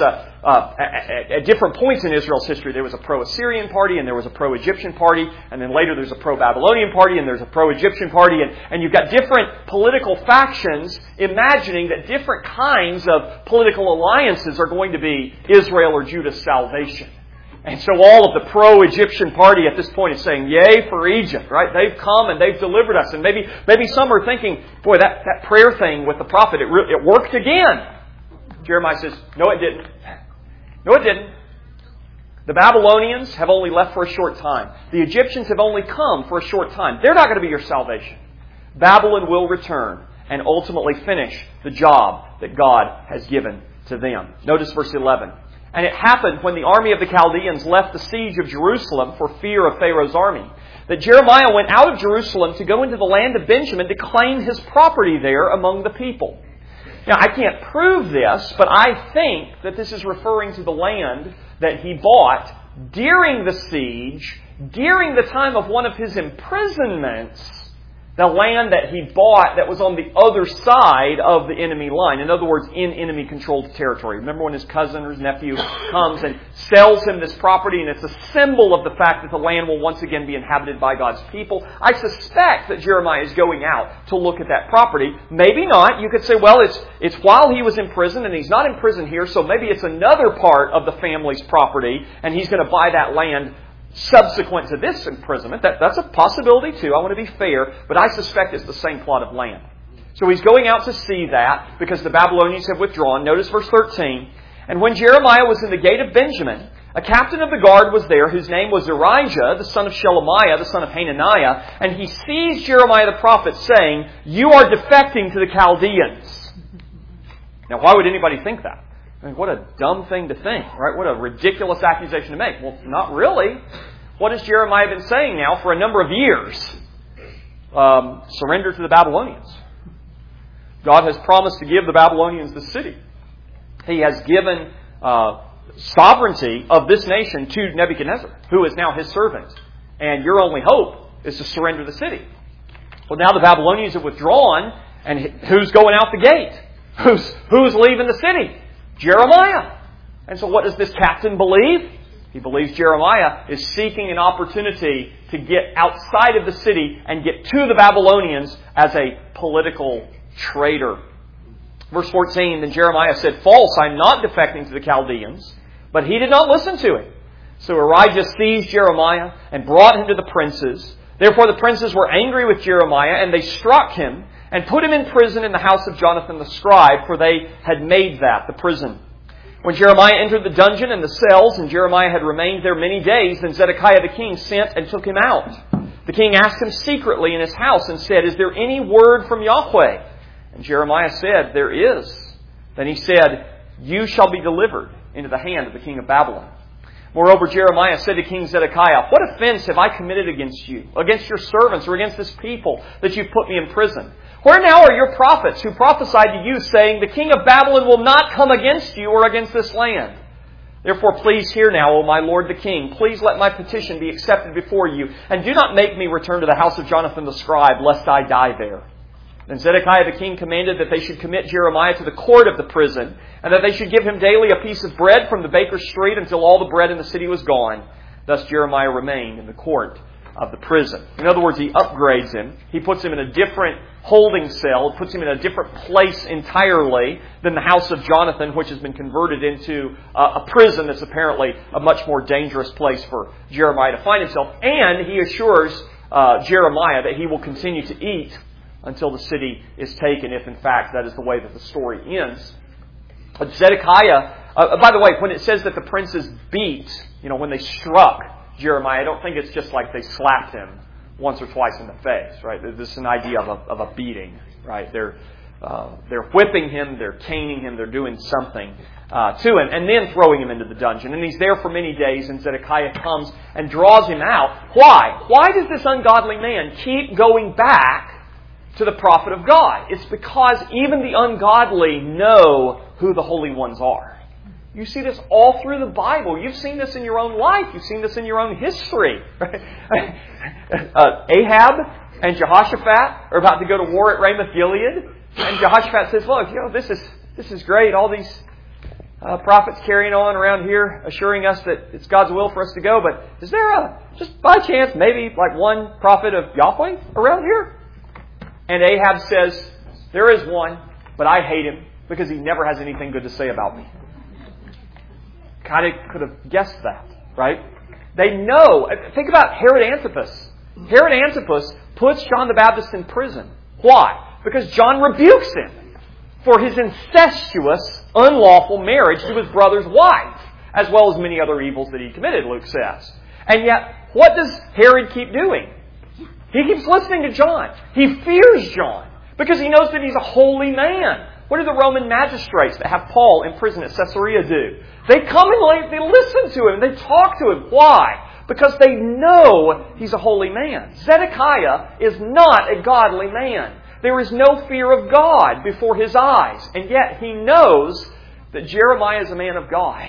at different points in Israel's history, there was a pro-Assyrian party and there was a pro-Egyptian party. And then later there's a pro-Babylonian party and there's a pro-Egyptian party. And you've got different political factions imagining that different kinds of political alliances are going to be Israel or Judah's salvation. And so all of the pro-Egyptian party at this point is saying, yay for Egypt, right? They've come and they've delivered us. And maybe some are thinking, boy, that prayer thing with the prophet, it worked again. Jeremiah says, no, it didn't. No, it didn't. The Babylonians have only left for a short time. The Egyptians have only come for a short time. They're not going to be your salvation. Babylon will return and ultimately finish the job that God has given to them. Notice verse 11. And it happened when the army of the Chaldeans left the siege of Jerusalem for fear of Pharaoh's army, that Jeremiah went out of Jerusalem to go into the land of Benjamin to claim his property there among the people. Now, I can't prove this, but I think that this is referring to the land that he bought during the siege, during the time of one of his imprisonments, the land that he bought that was on the other side of the enemy line. In other words, in enemy-controlled territory. Remember when his cousin or his nephew comes and sells him this property, and it's a symbol of the fact that the land will once again be inhabited by God's people. I suspect that Jeremiah is going out to look at that property. Maybe not. You could say, well, it's while he was in prison, and he's not in prison here, so maybe it's another part of the family's property, and he's going to buy that land subsequent to this imprisonment. That's a possibility too. I want to be fair, but I suspect it's the same plot of land. So he's going out to see that because the Babylonians have withdrawn. Notice verse 13. And when Jeremiah was in the gate of Benjamin, a captain of the guard was there whose name was Erijah, the son of Shelemiah, the son of Hananiah, and he seized Jeremiah the prophet, saying, "You are defecting to the Chaldeans." Now, why would anybody think that? I mean, what a dumb thing to think, right? What a ridiculous accusation to make. Well, not really. What has Jeremiah been saying now for a number of years? Surrender to the Babylonians. God has promised to give the Babylonians the city. He has given sovereignty of this nation to Nebuchadnezzar, who is now his servant. And your only hope is to surrender the city. Well, now the Babylonians have withdrawn, and who's going out the gate? Who's leaving the city? Jeremiah. And so what does this captain believe? He believes Jeremiah is seeking an opportunity to get outside of the city and get to the Babylonians as a political traitor. Verse 14, then Jeremiah said, "False, I'm not defecting to the Chaldeans." But he did not listen to him. So Erijah seized Jeremiah and brought him to the princes. Therefore the princes were angry with Jeremiah, and they struck him and put him in prison in the house of Jonathan the scribe, for they had made that the prison. When Jeremiah entered the dungeon and the cells, and Jeremiah had remained there many days, then Zedekiah the king sent and took him out. The king asked him secretly in his house and said, "Is there any word from Yahweh?" And Jeremiah said, "There is. Then he said, "You shall be delivered into the hand of the king of Babylon." Moreover, Jeremiah said to King Zedekiah, "What offense have I committed against you, against your servants, or against this people, that you've put me in prison? Where now are your prophets who prophesied to you, saying, 'The king of Babylon will not come against you or against this land'? Therefore, please hear now, O my lord the king. Please let my petition be accepted before you, and do not make me return to the house of Jonathan the scribe, lest I die there." Then Zedekiah the king commanded that they should commit Jeremiah to the court of the prison, and that they should give him daily a piece of bread from the baker's street until all the bread in the city was gone. Thus Jeremiah remained in the court of the prison. In other words, he upgrades him. He puts him in a different holding cell, puts him in a different place entirely than the house of Jonathan, which has been converted into a prison that's apparently a much more dangerous place for Jeremiah to find himself. And he assures Jeremiah that he will continue to eat until the city is taken, if in fact that is the way that the story ends. But Zedekiah, by the way, when it says that the princes beat, when they struck Jeremiah, I don't think it's just like they slapped him once or twice in the face, right? This is an idea of a beating, right? They're whipping him, they're caning him, they're doing something to him, and then throwing him into the dungeon. And he's there for many days, and Zedekiah comes and draws him out. Why? Why does this ungodly man keep going back to the prophet of God? It's because even the ungodly know who the holy ones are. You see this all through the Bible. You've seen this in your own life. You've seen this in your own history. Ahab and Jehoshaphat are about to go to war at Ramoth Gilead. And Jehoshaphat says, "Look, this is great. All these prophets carrying on around here assuring us that it's God's will for us to go. But is there just by chance, maybe like one prophet of Yahweh around here?" And Ahab says, "There is one, but I hate him because he never has anything good to say about me." Kind of could have guessed that, right? They know. Think about Herod Antipas. Herod Antipas puts John the Baptist in prison. Why? Because John rebukes him for his incestuous, unlawful marriage to his brother's wife, as well as many other evils that he committed, Luke says. And yet, what does Herod keep doing? He keeps listening to John. He fears John because he knows that he's a holy man. What do the Roman magistrates that have Paul in prison at Caesarea do? They come and they listen to him. They talk to him. Why? Because they know he's a holy man. Zedekiah is not a godly man. There is no fear of God before his eyes. And yet he knows that Jeremiah is a man of God.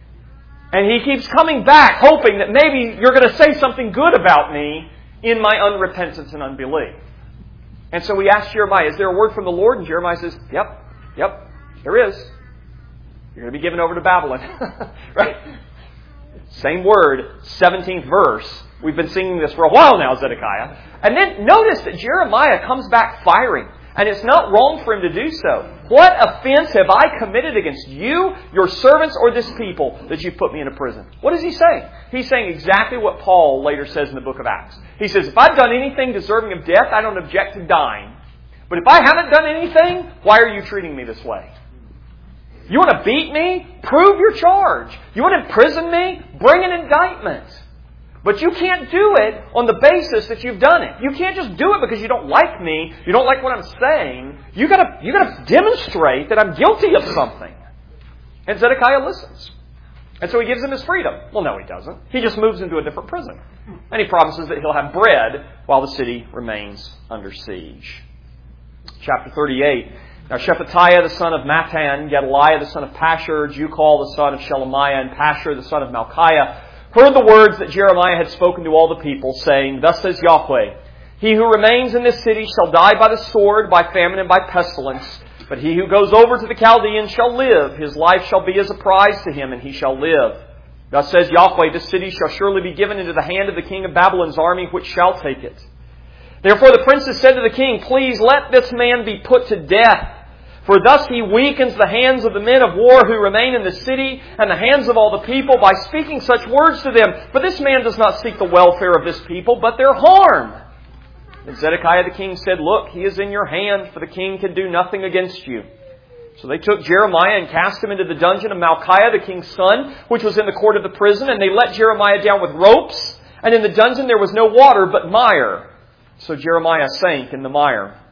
And he keeps coming back hoping that maybe you're going to say something good about me in my unrepentance and unbelief. And so we ask Jeremiah, "Is there a word from the Lord?" And Jeremiah says, Yep, there is. You're going to be given over to Babylon." Right? Same word, 17th verse. We've been singing this for a while now, Zedekiah. And then notice that Jeremiah comes back firing. And it's not wrong for him to do so. "What offense have I committed against you, your servants, or this people, that you've put me in a prison?" What does he say? He's saying exactly what Paul later says in the book of Acts. He says, "If I've done anything deserving of death, I don't object to dying. But if I haven't done anything, why are you treating me this way? You want to beat me? Prove your charge. You want to imprison me? Bring an indictment. But you can't do it on the basis that you've done it. You can't just do it because you don't like me. You don't like what I'm saying. You got to demonstrate that I'm guilty of something." And Zedekiah listens. And so he gives him his freedom. Well, no, he doesn't. He just moves into a different prison. And he promises that he'll have bread while the city remains under siege. Chapter 38. Now Shephatiah the son of Mattan, Gedaliah the son of Pashur, Jucal the son of Shelemiah, and Pashur the son of Malchiah heard the words that Jeremiah had spoken to all the people, saying, "Thus says Yahweh, he who remains in this city shall die by the sword, by famine, and by pestilence. But he who goes over to the Chaldeans shall live. His life shall be as a prize to him, and he shall live. Thus says Yahweh, this city shall surely be given into the hand of the king of Babylon's army, which shall take it." Therefore the princes said to the king, "Please let this man be put to death. For thus he weakens the hands of the men of war who remain in the city and the hands of all the people by speaking such words to them. For this man does not seek the welfare of this people, but their harm." And Zedekiah the king said, "Look, he is in your hand, for the king can do nothing against you." So they took Jeremiah and cast him into the dungeon of Malchiah, the king's son, which was in the court of the prison. And they let Jeremiah down with ropes. And in the dungeon there was no water, but mire. So Jeremiah sank in the mire.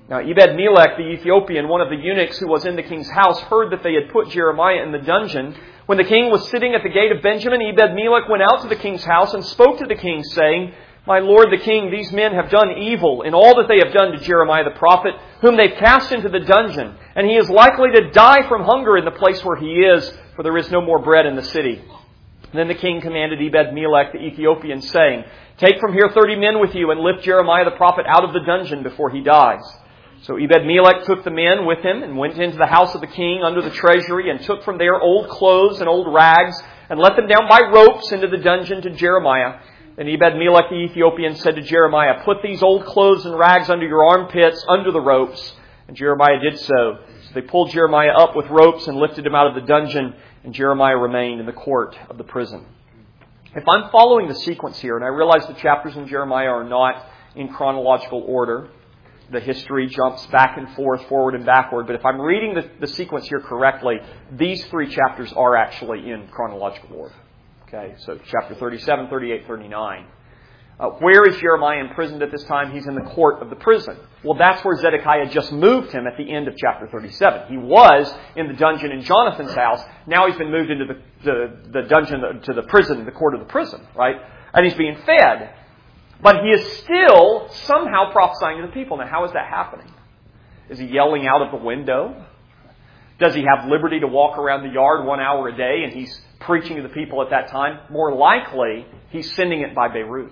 Now Ebed-Melech the Ethiopian, one of the eunuchs who was in the king's house, heard that they had put Jeremiah in the dungeon. When the king was sitting at the gate of Benjamin, Ebed-Melech went out to the king's house and spoke to the king, saying, My lord the king, these men have done evil in all that they have done to Jeremiah the prophet, whom they've cast into the dungeon, and he is likely to die from hunger in the place where he is, for there is no more bread in the city. And then the king commanded Ebed-Melech the Ethiopian, saying, Take from here 30 men with you, and lift Jeremiah the prophet out of the dungeon before he dies. So Ebed-Melech took the men with him and went into the house of the king under the treasury and took from there old clothes and old rags and let them down by ropes into the dungeon to Jeremiah. Then Ebed-Melech the Ethiopian said to Jeremiah, Put these old clothes and rags under your armpits, under the ropes. And Jeremiah did so. So they pulled Jeremiah up with ropes and lifted him out of the dungeon, and Jeremiah remained in the court of the prison. If I'm following the sequence here, and I realize the chapters in Jeremiah are not in chronological order, the history jumps back and forth, forward and backward. But if I'm reading the sequence here correctly, these 3 chapters are actually in chronological order. Okay, so chapter 37, 38, 39. Where is Jeremiah imprisoned at this time? He's in the court of the prison. Well, that's where Zedekiah just moved him at the end of chapter 37. He was in the dungeon in Jonathan's house. Now he's been moved into the dungeon, to the prison, the court of the prison, right? And he's being fed. But he is still somehow prophesying to the people. Now, how is that happening? Is he yelling out of the window? Does he have liberty to walk around the yard 1 hour a day and he's preaching to the people at that time? More likely, he's sending it by Baruch.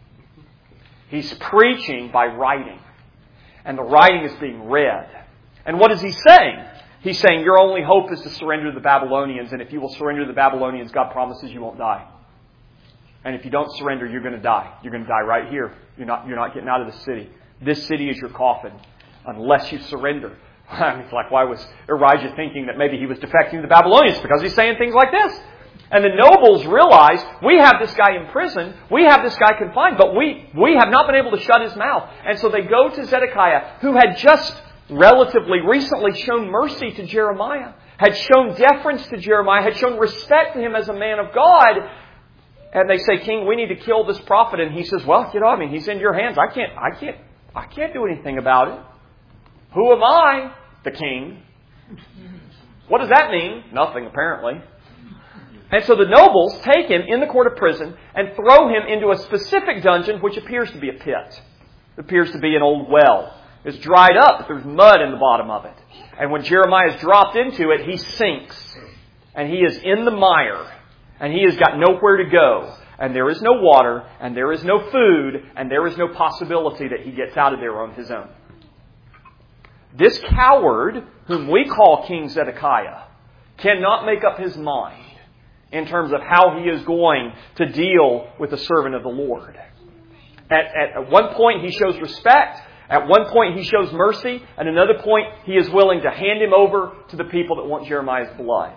He's preaching by writing. And the writing is being read. And what is he saying? He's saying your only hope is to surrender to the Babylonians. And if you will surrender to the Babylonians, God promises you won't die. And if you don't surrender, you're going to die. You're going to die right here. You're not getting out of the city. This city is your coffin unless you surrender. I mean, it's like, why was Elijah thinking that maybe he was defecting to the Babylonians? Because he's saying things like this. And the nobles realize, we have this guy in prison, we have this guy confined, but we have not been able to shut his mouth. And so they go to Zedekiah, who had just relatively recently shown mercy to Jeremiah, had shown deference to Jeremiah, had shown respect to him as a man of God. And they say, King, we need to kill this prophet. And he says, well, he's in your hands. I can't do anything about it. Who am I? The king. What does that mean? Nothing, apparently. And so the nobles take him in the court of prison and throw him into a specific dungeon, which appears to be a pit. It appears to be an old well. It's dried up, but there's mud in the bottom of it. And when Jeremiah is dropped into it, he sinks. And he is in the mire. And he has got nowhere to go. And there is no water, and there is no food, and there is no possibility that he gets out of there on his own. This coward, whom we call King Zedekiah, cannot make up his mind in terms of how he is going to deal with the servant of the Lord. At one point, he shows respect. At one point, he shows mercy. At another point, he is willing to hand him over to the people that want Jeremiah's blood.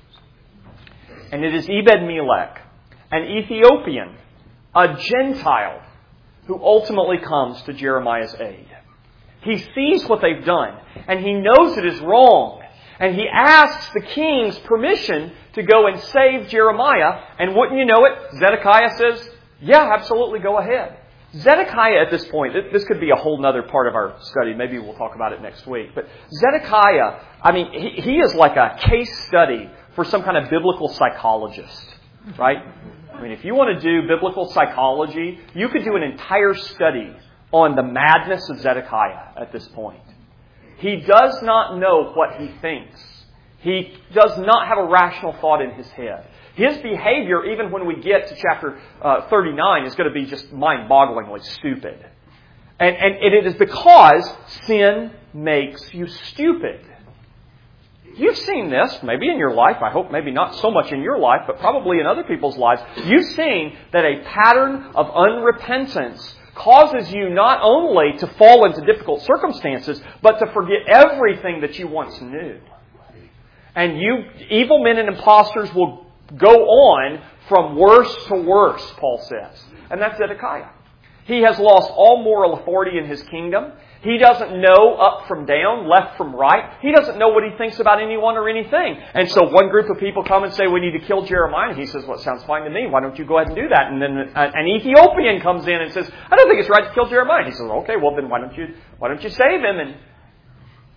And it is Ebed-Melech, an Ethiopian, a Gentile, who ultimately comes to Jeremiah's aid. He sees what they've done, and he knows it is wrong. And he asks the king's permission to go and save Jeremiah. And wouldn't you know it, Zedekiah says, yeah, absolutely, go ahead. Zedekiah at this point, this could be a whole other part of our study. Maybe we'll talk about it next week. But Zedekiah, he is like a case study for some kind of biblical psychologist, right? I mean, if you want to do biblical psychology, you could do an entire study on the madness of Zedekiah at this point. He does not know what he thinks. He does not have a rational thought in his head. His behavior, even when we get to chapter 39, is going to be just mind-bogglingly stupid. And it is because sin makes you stupid. You've seen this, maybe in your life. I hope maybe not so much in your life, but probably in other people's lives. You've seen that a pattern of unrepentance causes you not only to fall into difficult circumstances, but to forget everything that you once knew. And you, evil men and impostors, will go on from worse to worse, Paul says. And that's Zedekiah. He has lost all moral authority in his kingdom. He doesn't know up from down, left from right. He doesn't know what he thinks about anyone or anything. And so one group of people come and say, we need to kill Jeremiah. And he says, well, it sounds fine to me. Why don't you go ahead and do that? And then an Ethiopian comes in and says, I don't think it's right to kill Jeremiah. And he says, okay, well then why don't you save him?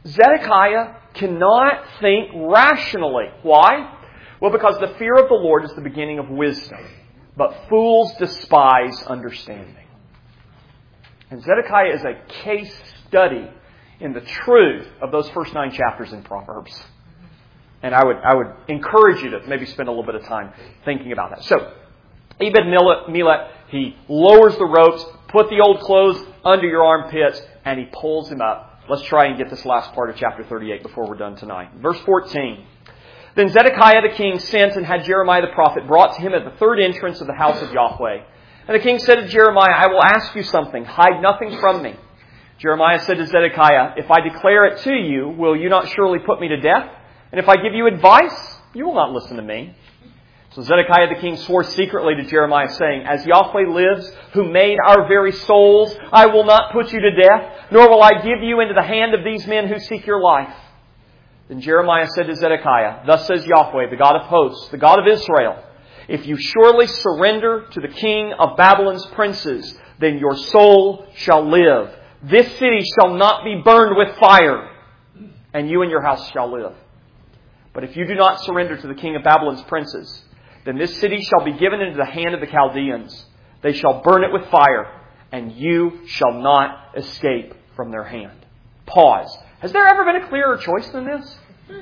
Zedekiah cannot think rationally. Why? Well, because the fear of the Lord is the beginning of wisdom, but fools despise understanding. And Zedekiah is a case study in the truth of those first 9 chapters in Proverbs. And I would encourage you to maybe spend a little bit of time thinking about that. So, Ebed-Melech, he lowers the ropes, put the old clothes under your armpits, and he pulls him up. Let's try and get this last part of chapter 38 before we're done tonight. Verse 14. Then Zedekiah the king sent and had Jeremiah the prophet brought to him at the third entrance of the house of Yahweh. And the king said to Jeremiah, I will ask you something. Hide nothing from me. Jeremiah said to Zedekiah, if I declare it to you, will you not surely put me to death? And if I give you advice, you will not listen to me. So Zedekiah the king swore secretly to Jeremiah, saying, as Yahweh lives, who made our very souls, I will not put you to death, nor will I give you into the hand of these men who seek your life. Then Jeremiah said to Zedekiah, thus says Yahweh, the God of hosts, the God of Israel, if you surely surrender to the king of Babylon's princes, then your soul shall live. This city shall not be burned with fire, and you and your house shall live. But if you do not surrender to the king of Babylon's princes, then this city shall be given into the hand of the Chaldeans. They shall burn it with fire, and you shall not escape from their hand. Pause. Has there ever been a clearer choice than this?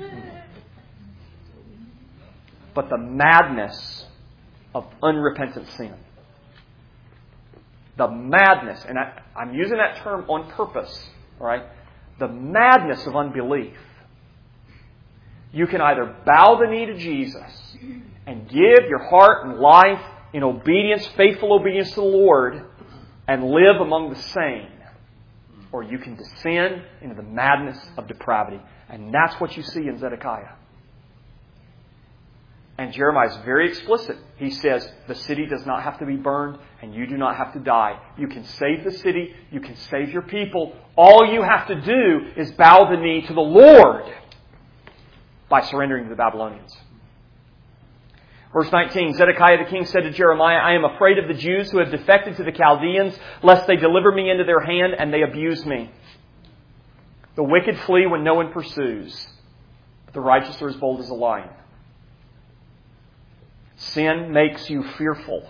But the madness of unrepentant sin. The madness, and I'm using that term on purpose, all right? The madness of unbelief. You can either bow the knee to Jesus and give your heart and life in obedience, faithful obedience to the Lord, and live among the sane. Or you can descend into the madness of depravity. And that's what you see in Zedekiah. And Jeremiah is very explicit. He says, the city does not have to be burned, and you do not have to die. You can save the city. You can save your people. All you have to do is bow the knee to the Lord by surrendering to the Babylonians. Verse 19, Zedekiah the king said to Jeremiah, I am afraid of the Jews who have defected to the Chaldeans, lest they deliver me into their hand and they abuse me. The wicked flee when no one pursues, but the righteous are as bold as a lion. Sin makes you fearful.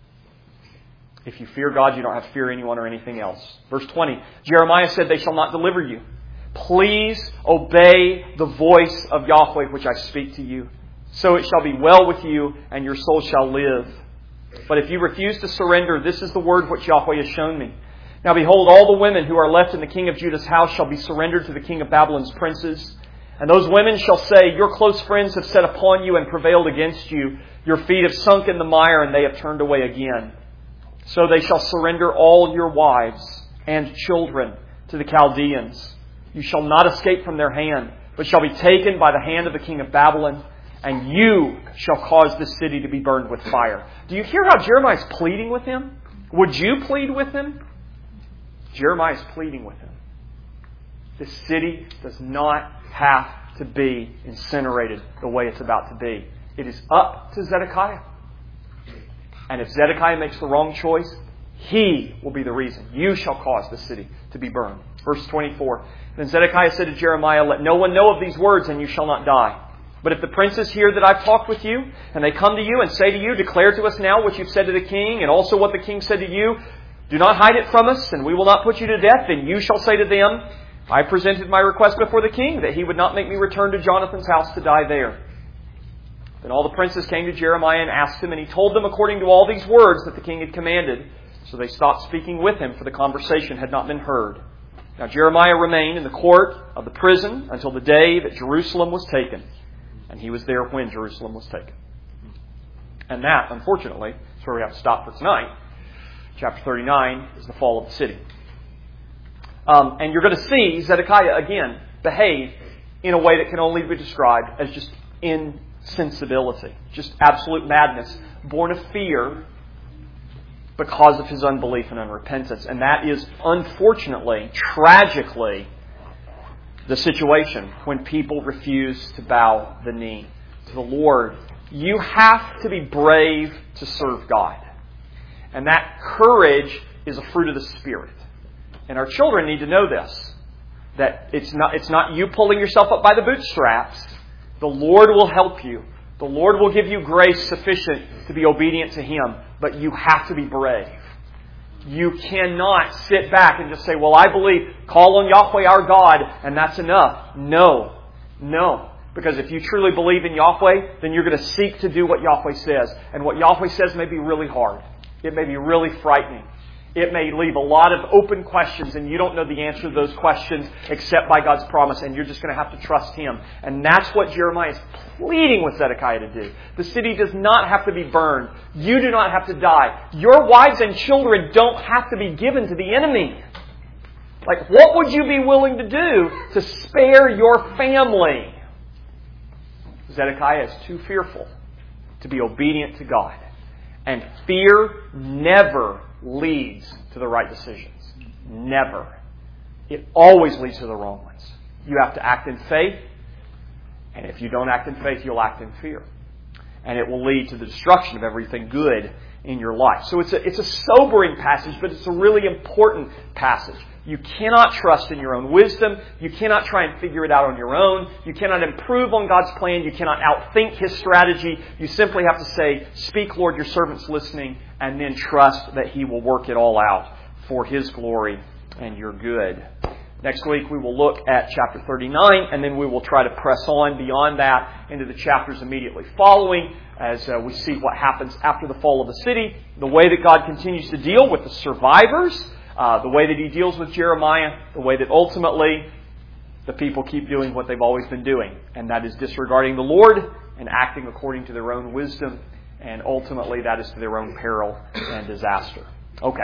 If you fear God, you don't have to fear anyone or anything else. Verse 20, Jeremiah said, they shall not deliver you. Please obey the voice of Yahweh which I speak to you. So it shall be well with you, and your soul shall live. But if you refuse to surrender, this is the word which Yahweh has shown me. Now behold, all the women who are left in the king of Judah's house shall be surrendered to the king of Babylon's princes. And those women shall say, your close friends have set upon you and prevailed against you. Your feet have sunk in the mire, and they have turned away again. So they shall surrender all your wives and children to the Chaldeans. You shall not escape from their hand, but shall be taken by the hand of the king of Babylon. And you shall cause this city to be burned with fire. Do you hear how Jeremiah is pleading with him? Would you plead with him? Jeremiah is pleading with him. This city does not have to be incinerated the way it's about to be. It is up to Zedekiah. And if Zedekiah makes the wrong choice, he will be the reason. You shall cause the city to be burned. Verse 24. Then Zedekiah said to Jeremiah, let no one know of these words, and you shall not die. But if the princes hear that I've talked with you, and they come to you and say to you, declare to us now what you've said to the king, and also what the king said to you, do not hide it from us, and we will not put you to death, then you shall say to them, I presented my request before the king, that he would not make me return to Jonathan's house to die there. Then all the princes came to Jeremiah and asked him, and he told them according to all these words that the king had commanded. So they stopped speaking with him, for the conversation had not been heard. Now Jeremiah remained in the court of the prison until the day that Jerusalem was taken. And he was there when Jerusalem was taken. And that, unfortunately, is where we have to stop for tonight. Chapter 39 is the fall of the city. And you're going to see Zedekiah, again, behave in a way that can only be described as just insensibility. Just absolute madness, born of fear because of his unbelief and unrepentance. And that is, unfortunately, tragically, the situation when people refuse to bow the knee to the Lord. You have to be brave to serve God. And that courage is a fruit of the Spirit. And our children need to know this. That it's not you pulling yourself up by the bootstraps. The Lord will help you. The Lord will give you grace sufficient to be obedient to Him. But you have to be brave. You cannot sit back and just say, well, I believe, call on Yahweh our God, and that's enough. No. Because if you truly believe in Yahweh, then you're going to seek to do what Yahweh says. And what Yahweh says may be really hard. It may be really frightening. It may leave a lot of open questions, and you don't know the answer to those questions except by God's promise, and you're just going to have to trust Him. And that's what Jeremiah is pleading with Zedekiah to do. The city does not have to be burned. You do not have to die. Your wives and children don't have to be given to the enemy. Like, what would you be willing to do to spare your family? Zedekiah is too fearful to be obedient to God. And fear never leads to the right decisions. Never. It always leads to the wrong ones. You have to act in faith. And if you don't act in faith, you'll act in fear. And it will lead to the destruction of everything good in your life. So it's a sobering passage, but it's a really important passage. You cannot trust in your own wisdom. You cannot try and figure it out on your own. You cannot improve on God's plan. You cannot outthink His strategy. You simply have to say, speak, Lord, your servant's listening, and then trust that He will work it all out for His glory and your good. Next week we will look at chapter 39, and then we will try to press on beyond that into the chapters immediately following as we see what happens after the fall of the city, the way that God continues to deal with the survivors, the way that He deals with Jeremiah, the way that ultimately the people keep doing what they've always been doing, and that is disregarding the Lord and acting according to their own wisdom, and ultimately that is to their own peril and disaster. Okay.